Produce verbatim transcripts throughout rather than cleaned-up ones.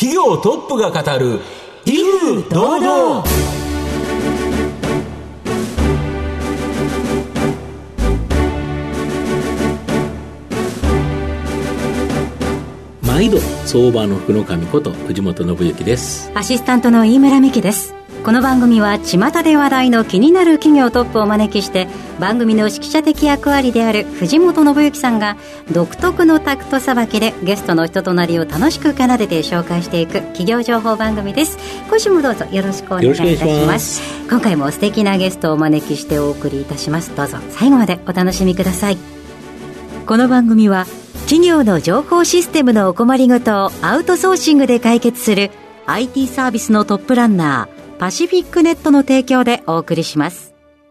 企業トップが語る威風堂々。 毎度相場の福の神こと藤本信之です。 アシスタントの飯村美希です。この番組は巷で話題の気になる企業トップをお招きして番組の指揮者的役割である藤本信之さんが独特のタクトさばきでゲストの人となりを楽しく奏でて紹介していく企業情報番組です。今週もどうぞよろしくお願いいたします。今回も素敵なゲストをお招きしてお送りいたします。どうぞ最後までお楽しみください。この番組は企業の情報システムのお困りごとをアウトソーシングで解決する アイティー サービスのトップランナーパシフィックネットの提供でお送りします。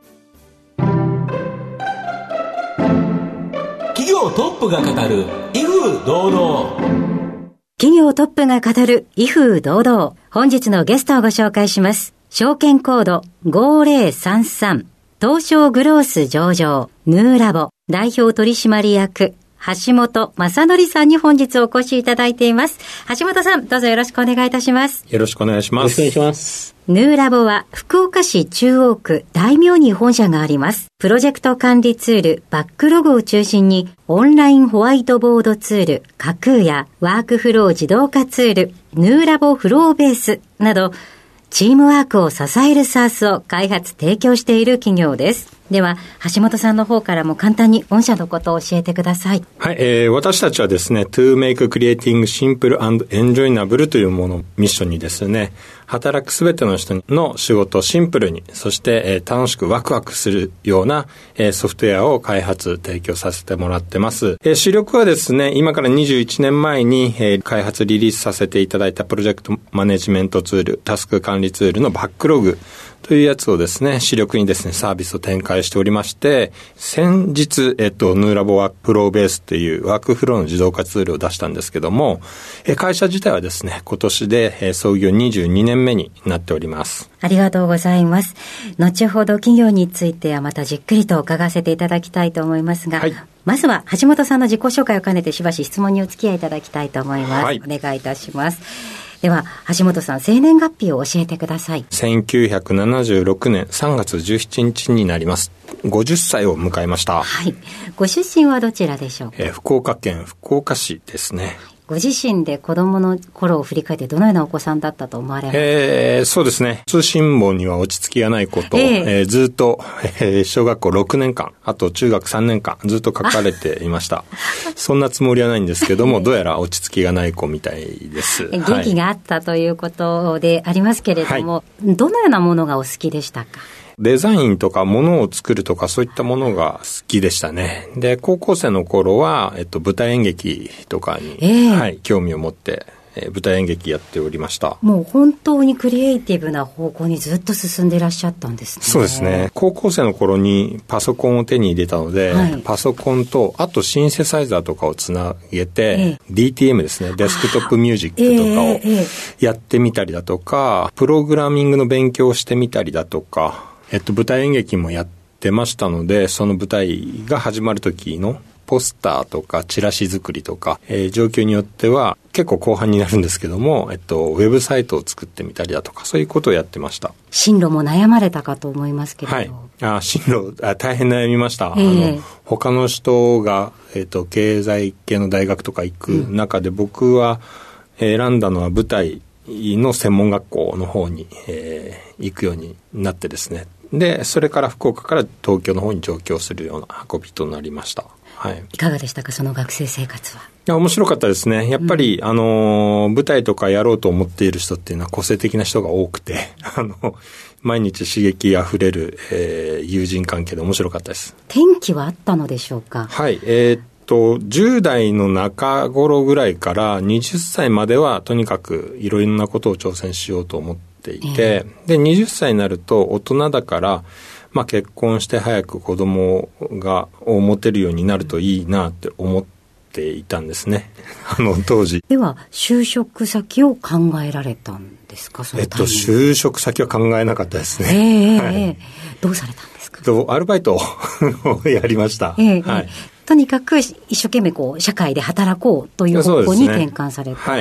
企業トップが語る威風堂々。 企業トップが語る威風堂々。本日のゲストをご紹介します。証券コードごぜろさんさん東証グロース上場ヌーラボ代表取締役橋本正則さんに本日お越しいただいています。橋本さん、どうぞよろしくお願いいたします。 よろしくお願いします。 よろしくお願いします。 ヌーラボは福岡市中央区大名に本社があります。プロジェクト管理ツールバックログを中心にオンラインホワイトボードツール架空やワークフロー自動化ツールヌーラボフローベースなどチームワークを支える サース を開発提供している企業です。では橋本さんの方からも簡単に御社のことを教えてください。 はい、えー、私たちはですね To make creating simple and enjoyable というものをミッションにですね働くすべての人の仕事をシンプルにそして、えー、楽しくワクワクするような、えー、ソフトウェアを開発提供させてもらってます、えー、主力はですね今からにじゅういちねんまえに、えー、開発リリースさせていただいたプロジェクトマネジメントツールタスク管理ツールのバックログというやつをですね、主力にですね、サービスを展開しておりまして、先日、えっと、ヌーラボワークフローベースというワークフローの自動化ツールを出したんですけども、え会社自体はですね、今年で、え創業にじゅうにねんめになっております。 ありがとうございます。後ほど企業についてはまたじっくりと伺わせていただきたいと思いますが、はい、まずは橋本さんの自己紹介を兼ねてしばし質問にお付き合いいただきたいと思います。はい、お願いいたします。では橋本さん生年月日を教えてください。 せんきゅうひゃくななじゅうろくねんさんがつじゅうしちにちになります。ごじゅっさいを迎えました。 はい。ご出身はどちらでしょうか。 えー、福岡県福岡市ですね。 ご自身で子供の頃を振り返ってどのようなお子さんだったと思われますか。 えー、そうですね。通信簿には落ち着きがないこと、えーえー、ずっと、えー、小学校ろくねんかん、あと中学さんねんかんずっと書かれていました。そんなつもりはないんですけども、どうやら落ち着きがない子みたいです。 元気があったということでありますけれども、はい、どのようなものがお好きでしたか。 デザインとか物を作るとかそういったものが好きでしたね。で、高校生の頃は、えっと、舞台演劇とかに、えーはい、興味を持って、えー、舞台演劇やっておりました。 もう本当にクリエイティブな方向にずっと進んでいらっしゃったんですね。 そうですね。高校生の頃にパソコンを手に入れたので、はい、パソコンとあとシンセサイザーとかをつなげて、えー、ディーティーエム ですね、デスクトップミュージックとかをやってみたりだとか、プログラミングの勉強をしてみたりだとか、えっと、舞台演劇もやってましたので、その舞台が始まる時のポスターとかチラシ作りとか、えー、状況によっては結構後半になるんですけども、えっと、ウェブサイトを作ってみたりだとか、そういうことをやってました。 進路も悩まれたかと思いますけれど。はい。 あ、進路、あ、大変悩みました。えー、あの、他の人が、えっと、経済系の大学とか行く中で、うん、僕は選んだのは舞台の専門学校の方に、えー、行くようになってですね。で、それから福岡から東京の方に上京するような運びとなりました。はい。 いかがでしたか、その学生生活は。いや、面白かったですね。やっぱり、うん、あの、舞台とかやろうと思っている人っていうのは個性的な人が多くて、あの、毎日刺激あふれる、えー、友人関係で面白かったです。 転機はあったのでしょうか。 はい。えーとじゅう代の中頃ぐらいからはたちまではとにかくいろいろなことを挑戦しようと思っていて、えー、ではたちになると大人だから、まあ、結婚して早く子供がを持てるようになるといいなって思っていたんですねあの当時。 では就職先を考えられたんですか。そのえっと就職先は考えなかったですね。 えーはいえー、どうされたんですか。 アルバイトをやりました、 えーはいとにかく一生懸命こう社会で働こうという方向に転換された、 はい、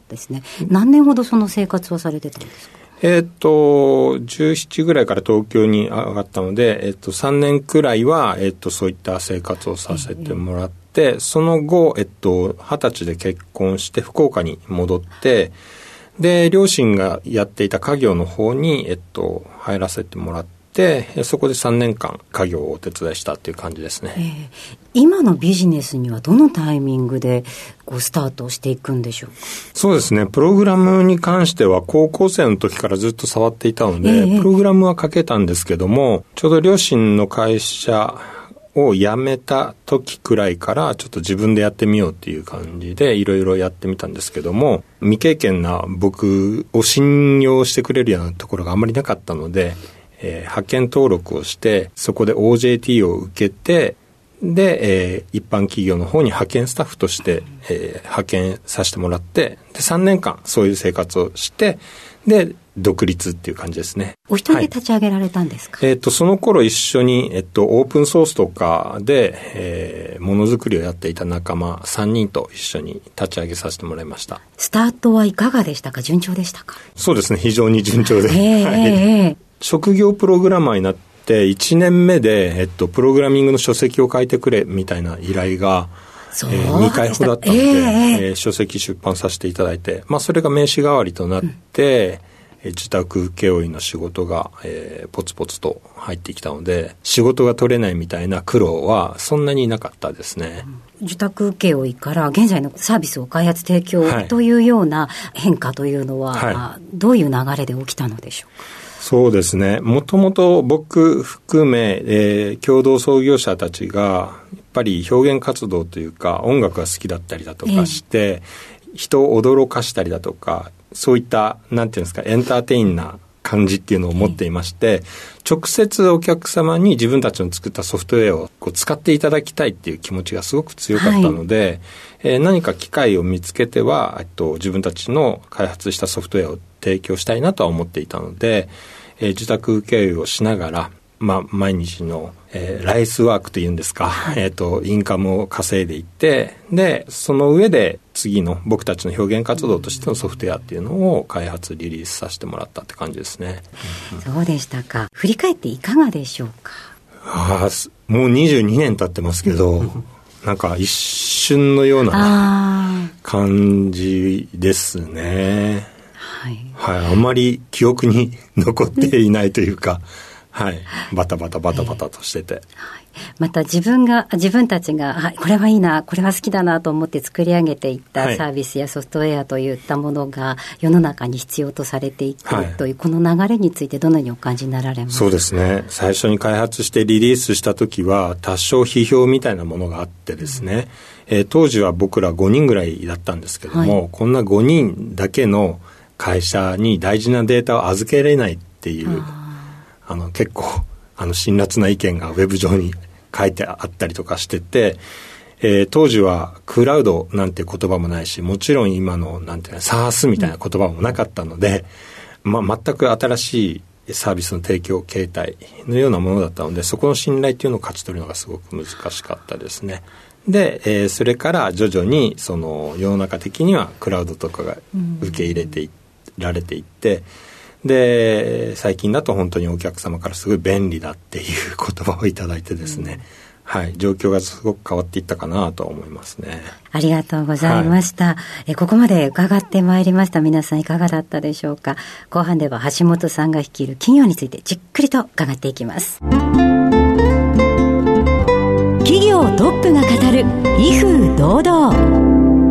ですね。何年ほどその生活をされてたんですか？ えっと、じゅうななぐらいから東京に上がったので、えっと、さんねんくらいは、えっと、そういった生活をさせてもらって、えー、その後、えっと、はたちで結婚して福岡に戻って、で、両親がやっていた家業の方に、えっと、入らせてもらって、でそこでさんねんかん家業をお手伝いしたっていう感じですね、 えー、今のビジネスにはどのタイミングでこうスタートしていくんでしょうか？ そうですね、プログラムに関しては高校生の時からずっと触っていたので、えー、プログラムは書けたんですけども、ちょうど両親の会社を辞めた時くらいからちょっと自分でやってみようっていう感じでいろいろやってみたんですけども、未経験な僕を信用してくれるようなところがあんまりなかったので、えー、派遣登録をしてそこで オージェーティー を受けて、で、えー、一般企業の方に派遣スタッフとして、えー、派遣させてもらって、でさんねんかんそういう生活をして、で独立っていう感じですね。 お一人で立ち上げられたんですか？ はい、えっとその頃一緒に、えっと、オープンソースとかで、えー、ものづくりをやっていた仲間さんにんと一緒に立ち上げさせてもらいました。 スタートはいかがでしたか？順調でしたか？ そうですね、非常に順調で、 えーはいえー、 職業プログラマーになっていちねんめで、えっと、プログラミングの書籍を書いてくれみたいな依頼がえー、にかいほどだったので、えーえー、書籍出版させていただいて、まあ、それが名刺代わりとなって、うん、自宅請負の仕事が、えー、ポツポツと入ってきたので、仕事が取れないみたいな苦労はそんなになかったですね、 うん、自宅請負から現在のサービスを開発提供というような変化というのは、はい、どういう流れで起きたのでしょうか？ そうですね、もともと僕含め、えー、共同創業者たちがやっぱり表現活動というか音楽が好きだったりだとかして、えー、人を驚かしたりだとか、そういったなんていうんですか、エンターテインな感じっていうのを持っていまして、えー、直接お客様に自分たちの作ったソフトウェアをこう使っていただきたいっていう気持ちがすごく強かったので、はい、えー、何か機会を見つけては、えっと、自分たちの開発したソフトウェアを提供したいなとは思っていたので、えー、自宅請負をしながら、まあ、毎日の、えー、ライスワークというんですか、はい、えーと、インカムを稼いでいって、でその上で次の僕たちの表現活動としてのソフトウェアっていうのを開発リリースさせてもらったって感じですね、 うん、そうでしたか。振り返っていかがでしょうか？ あ、もうにじゅうにねん経ってますけどなんか一瞬のような感じですね。はいはい、あまり記憶に残っていないというか、はい、バタバタバタバタとしてて、えーはい、 また自分が自分たちが、はい、これはいいな、これは好きだなと思って作り上げていったサービスやソフトウェアといったものが世の中に必要とされていくという、はい、この流れについてどのようにお感じになられますか？そうですね、最初に開発してリリースした時は多少批評みたいなものがあってですね、うん、えー、当時は僕らごにんぐらいだったんですけども、はい、こんなごにんだけの会社に大事なデータを預けれないっていうああの結構あの辛辣な意見がウェブ上に書いてあったりとかしてて、えー、当時はクラウドなんて言葉もないし、もちろん今のなんていうの SaaS みたいな言葉もなかったので、まあ、全く新しいサービスの提供形態のようなものだったので、そこの信頼っていうのを勝ち取るのがすごく難しかったですね。で、えー、それから徐々にその世の中的にはクラウドとかが受け入れていられていって、で最近だと本当にお客様からすごい便利だっていう言葉をいただいてですね、うん、はい、状況がすごく変わっていったかなと思いますね。 ありがとうございました、はい、えここまで伺ってまいりました。皆さんいかがだったでしょうか？後半では橋本さんが率いる企業についてじっくりと伺っていきます。企業トップが語る威風堂々。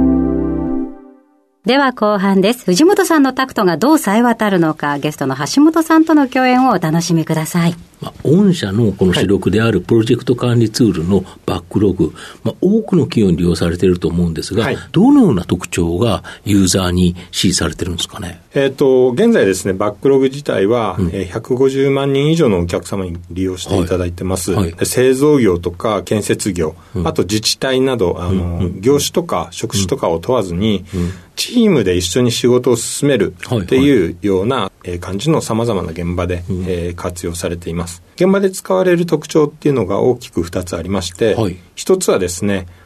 では後半です。藤本さんのタクトがどう冴え渡るのか、ゲストの橋本さんとの共演をお楽しみください。 まあ、御社のこの主力であるプロジェクト管理ツールのバックログ、まあ、多くの企業に利用されていると思うんですが、はい、どのような特徴がユーザーに支持されてるんですかね？ えーと、現在ですね、バックログ自体は、うん、ひゃくごじゅうまんにん以上のお客様に利用していただいてます、はいはい、製造業とか建設業、うん、あと自治体などあの、うんうん、業種とか職種とかを問わずに、うんうん、チームで一緒に仕事を進めるっていうような感じのさまざまな現場で、うん、えー、活用されています。現場で使われる特徴っていうのが大きくふたつありまして、はい、ひとつはですね、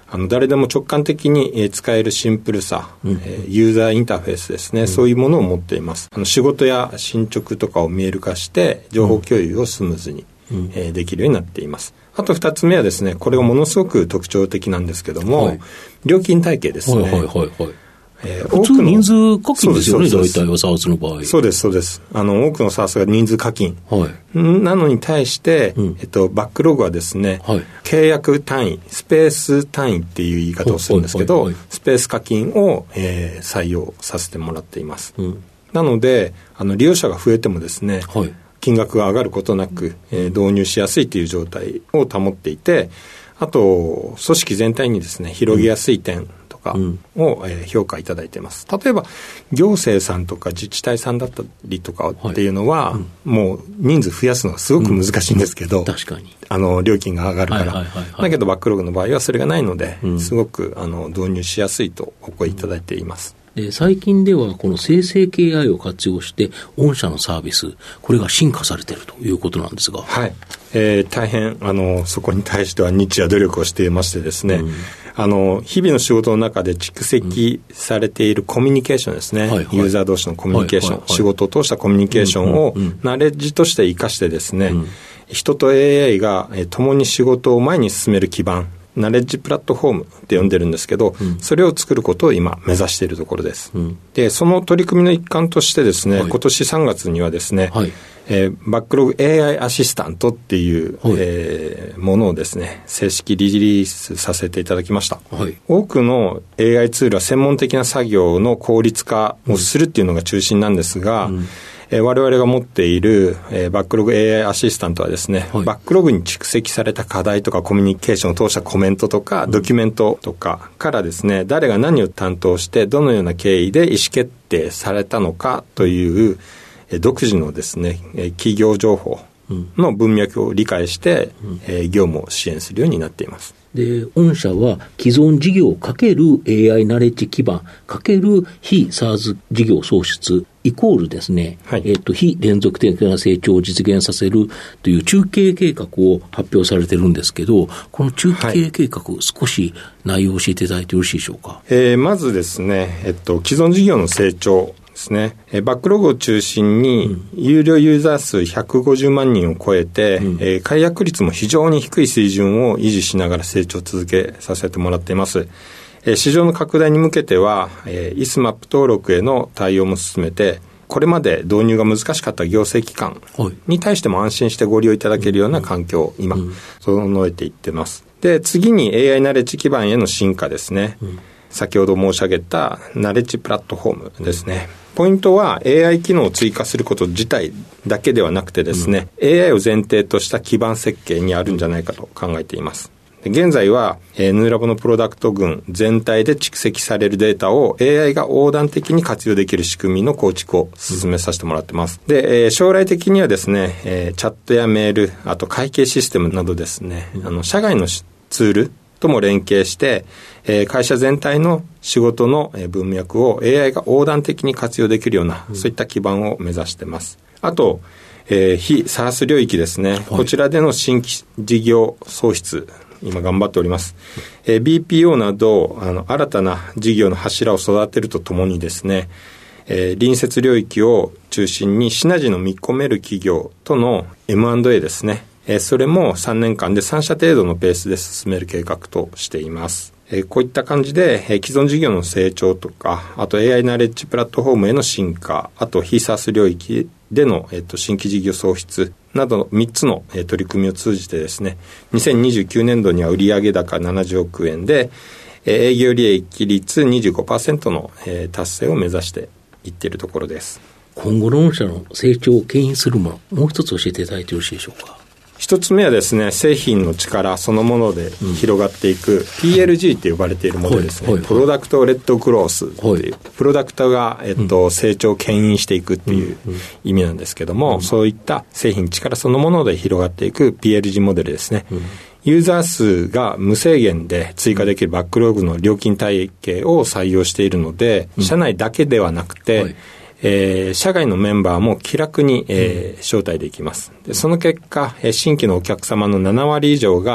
あの誰でも直感的に使えるシンプルさ、うん、ユーザーインターフェースですね、うん、そういうものを持っています。あの仕事や進捗とかを見える化して情報共有をスムーズに、うんえー、できるようになっています。あと二つ目はですね、これがものすごく特徴的なんですけども、はい、料金体系ですね。 はいはいはいはいえー、普通人数課金ですよね、大体は SaaS の場合。 そうです、そうです。あの、多くの SaaS が人数課金。はい。なのに対して、うん、えっと、バックログはですね、はい、契約単位、スペース単位っていう言い方をするんですけど、はいはいはい、スペース課金を、えー、採用させてもらっています。うん、なので、あの、利用者が増えてもですね、はい、金額が上がることなく、えー、導入しやすいという状態を保っていて、あと、組織全体にですね、広げやすい点、うんを評価いただいています。例えば行政さんとか自治体さんだったりとかっていうのは、はいうん、もう人数増やすのがすごく難しいんですけど、うん、 確かにあの料金が上がるから、はいはいはいはい、だけどバックログの場合はそれがないので、うん、すごくあの導入しやすいとお声いただいています。 で最近ではこの生成系 エーアイ を活用して御社のサービスこれが進化されているということなんですが、 はいえー、大変あのそこに対しては日夜努力をしていましてですね、うんあの日々の仕事の中で蓄積されているコミュニケーションですね、うんはいはい、ユーザー同士のコミュニケーション、はいはいはい、仕事を通したコミュニケーションをナレッジとして生かしてですね、うん、人と エーアイ が共に仕事を前に進める基盤ナレッジプラットフォームって呼んでるんですけど、うん、それを作ることを今目指しているところです、うん、でその取り組みの一環としてですね、はい、今年さんがつにはですね、はいえー、バックログ エーアイ アシスタントっていう、はいえー、ものをですね正式リリースさせていただきました、はい、多くの エーアイ ツールは専門的な作業の効率化をするっていうのが中心なんですが、うんえー、我々が持っている、えー、バックログ エーアイ アシスタントはですね、はい、バックログに蓄積された課題とかコミュニケーションを通したコメントとか、うん、ドキュメントとかからですね誰が何を担当してどのような経緯で意思決定されたのかという独自のですね企業情報の文脈を理解して、うんえー、業務を支援するようになっています。 で御社は既存事業かける エーアイ ナレッジ基盤かける非 SaaS 事業創出イコールですね、はいえー、と非連続的な成長を実現させるという中継計画を発表されてるんですけどこの中継計画、はい、少し内容を教えていただいてよろしいでしょうか。 えー、まずですね、えっと、既存事業の成長ですね、バックログを中心に有料ユーザー数ひゃくごじゅうまんにんを超えて、うんえー、解約率も非常に低い水準を維持しながら成長を続けさせてもらっています。えー、市場の拡大に向けては、えー、アイエスマップ 登録への対応も進めてこれまで導入が難しかった行政機関に対しても安心してご利用いただけるような環境を今整えていってます。で次に エーアイ ナレッジ基盤への進化ですね、うん先ほど申し上げたナレッジプラットフォームですね。ポイントは エーアイ 機能を追加すること自体だけではなくてですね、うん、エーアイ を前提とした基盤設計にあるんじゃないかと考えています。現在は、えー、ヌーラボのプロダクト群全体で蓄積されるデータを エーアイ が横断的に活用できる仕組みの構築を進めさせてもらってます。で、えー、将来的にはですね、えー、チャットやメール、あと会計システムなどですね、あの社外のツールとも連携して、えー、会社全体の仕事の文脈を エーアイ が横断的に活用できるような、うん、そういった基盤を目指しています。あと、えー、非 SaaS 領域ですね、はい、こちらでの新規事業創出今頑張っております。えー、ビーピーオー などあの新たな事業の柱を育てるとともにですね、えー、隣接領域を中心にシナジーの見込める企業との エムアンドエー ですね。それもさんねんかんでさんしゃ程度のペースで進める計画としています。こういった感じで既存事業の成長とか、あと エーアイ ナレッジプラットフォームへの進化、あと非 SaaS 領域での新規事業創出などのみっつの取り組みを通じてですね、にせんにじゅうきゅうねんどには売上高ななじゅうおくえんで営業利益率 にじゅうごパーセント の達成を目指していっているところです。 今後の御社の成長を牽引するもの、もう一つ教えていただいてよろしいでしょうか。 一つ目はですね、製品の力そのもので広がっていく、うん、ピーエルジー って呼ばれているものですね、はいはいはい、プロダクトレッドグロースっていう、はい、プロダクトが、えっとうん、成長を牽引していくっていう意味なんですけども、うん、そういった製品力そのもので広がっていく ピーエルジー モデルですね、うん、ユーザー数が無制限で追加できるバックログの料金体系を採用しているので、うん、社内だけではなくて、はいえー、社外のメンバーも気楽に、えー、招待できます。でその結果、新規のお客様のななわり以上が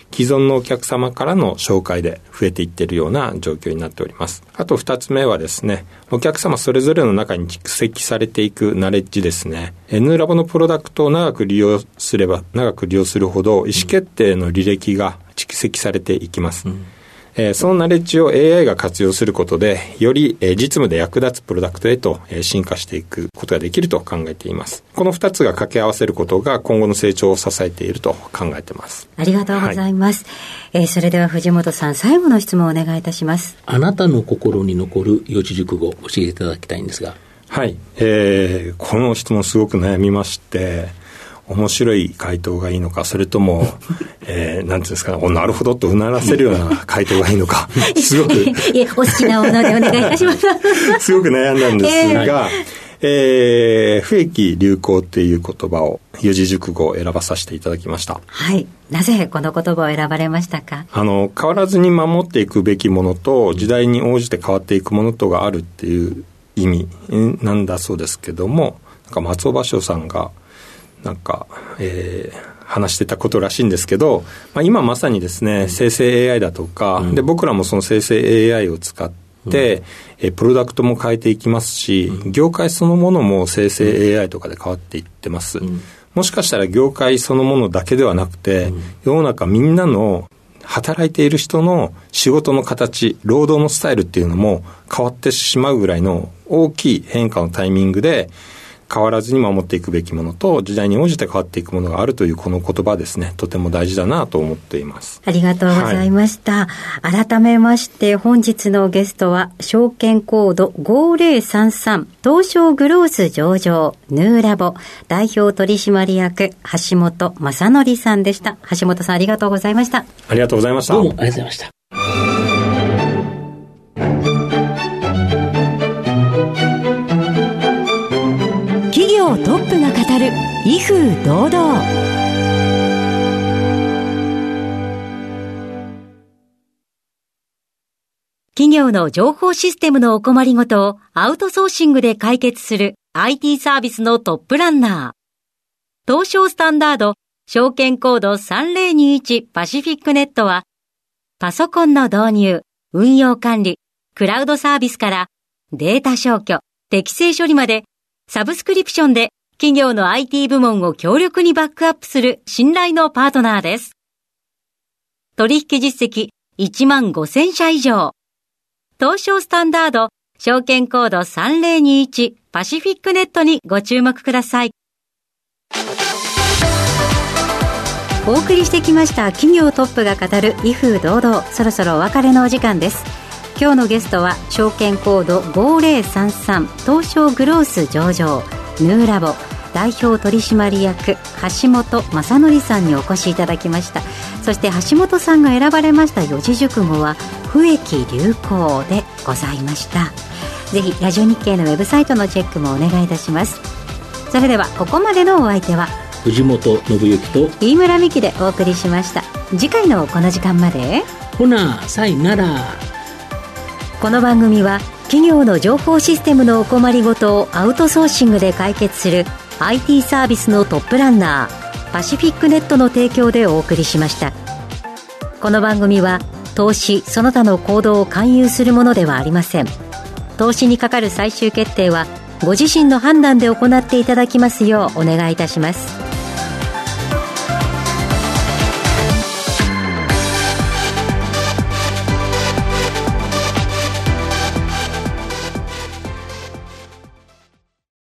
既存のお客様からの紹介で増えていっているような状況になっております。あと二つ目はですね、お客様それぞれの中に蓄積されていくナレッジですね。N ラボのプロダクトを長く利用すれば長く利用するほど意思決定の履歴が蓄積されていきます。うん、えー、そのナレッジを エーアイ が活用することでより、えー、実務で役立つプロダクトへと、えー、進化していくことができると考えています。このふたつが掛け合わせることが今後の成長を支えていると考えています。 ありがとうございます。はい、えー、それでは藤本さん、最後の質問をお願いいたします。 あなたの心に残る四字熟語を教えていただきたいんですが。 はい、えー、この質問すごく悩みまして、面白い回答がいいのか、それとも、えー、なんていうんですかね、おなるほどとうならせるような回答がいいのか、すごくいえ、お好きなものでお願いいたします。 すごく悩んだんですが、えーえー、不益流行っていう言葉を、四字熟語を選ばさせていただきました。 はい。なぜこの言葉を選ばれましたか？ あの、変わらずに守っていくべきものと、時代に応じて変わっていくものとがあるっていう意味なんだそうですけども、なんか松尾芭蕉さんがなんか、えー、話してたことらしいんですけど、まあ、今まさにですね、うん、生成 エーアイ だとか、うん、で僕らもその生成 エーアイ を使って、うん、えプロダクトも変えていきますし、うん、業界そのものも生成 エーアイ とかで変わっていってます、うん、もしかしたら業界そのものだけではなくて、うん、世の中みんなの働いている人の仕事の形、労働のスタイルっていうのも変わってしまうぐらいの大きい変化のタイミングで、変わらずに守っていくべきものと時代に応じて変わっていくものがあるというこの言葉ですね、とても大事だなと思っています。 ありがとうございました、はい、改めまして本日のゲストは証券コードごぜろさんさん東証グロース上場ヌーラボ代表取締役橋本正則さんでした。橋本さん、ありがとうございました。 ありがとうございました。 どうもありがとうございました。 トップが語る威風堂々。企業の情報システムのお困りごとをアウトソーシングで解決する アイティー サービスのトップランナー。東証スタンダード証券コードさんぜろにいちパシフィックネットはパソコンの導入、運用管理、クラウドサービスからデータ消去、適正処理までサブスクリプションで企業の アイティー 部門を強力にバックアップする信頼のパートナーです。取引実績いちまんごせんしゃ以上。東証スタンダード証券コードさんぜろにいちパシフィックネットにご注目ください。お送りしてきました企業トップが語る威風堂々、そろそろお別れのお時間です。今日のゲストは証券コードごぜろさんさん東証グロース上場ヌーラボ代表取締役橋本正則さんにお越しいただきました。そして橋本さんが選ばれました四字熟語は不益流行でございました。ぜひラジオ日経のウェブサイトのチェックもお願いいたします。それではここまでのお相手は藤本信之と飯村美希でお送りしました。次回のこの時間までほなさいなら。 この番組は企業の情報システムのお困りごとをアウトソーシングで解決する アイティー サービスのトップランナーパシフィックネットの提供でお送りしました。この番組は投資その他の行動を勧誘するものではありません。投資にかかる最終決定はご自身の判断で行っていただきますようお願いいたします。